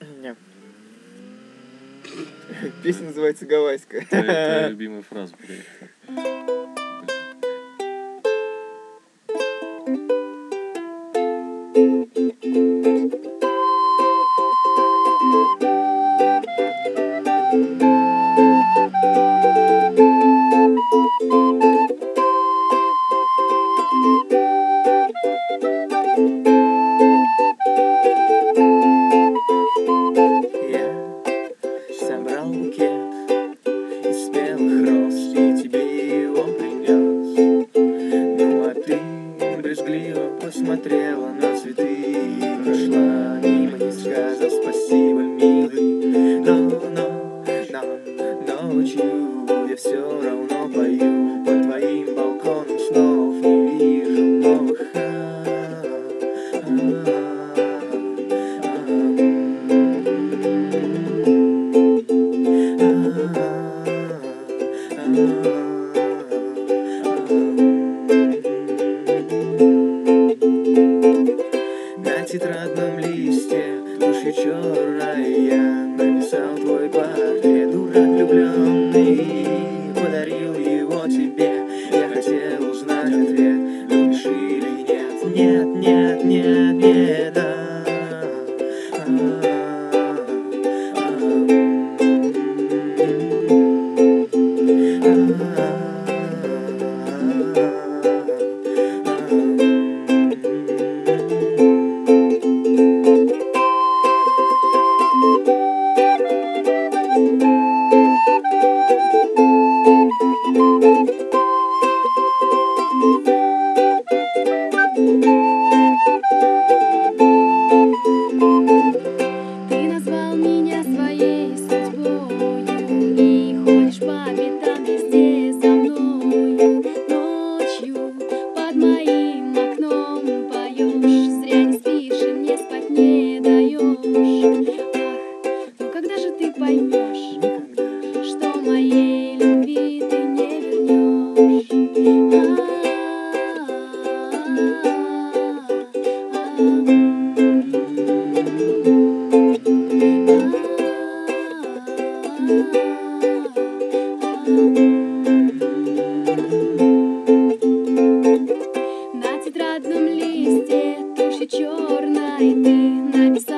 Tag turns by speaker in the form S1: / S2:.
S1: Нет. Песня называется «Гавайская».
S2: Твоя любимая фраза проекта.
S1: Собрал букет из белых роз и тебе его принес. Ну а ты брезгливо посмотрела на цветы и прошла мимо, не сказав спасибо, милый. Но ночью я все равно пою под твоим балконом, снов не вижу новых. На тетрадном листе тушью черной я написал твой портрет, дурак влюбленный, подарил его тебе. Я хотел узнать ответ, любишь или нет, нет, нет, нет, нет.
S3: Ты назвал меня своей судьбою и ходишь по пятам везде за мною. Ночью под моим окном поешь, зря не спишь и мне спать не даешь. Ах, ну когда же ты поймешь, что моей любви ты не вернешь? На тетрадном листе тушью черной ты написал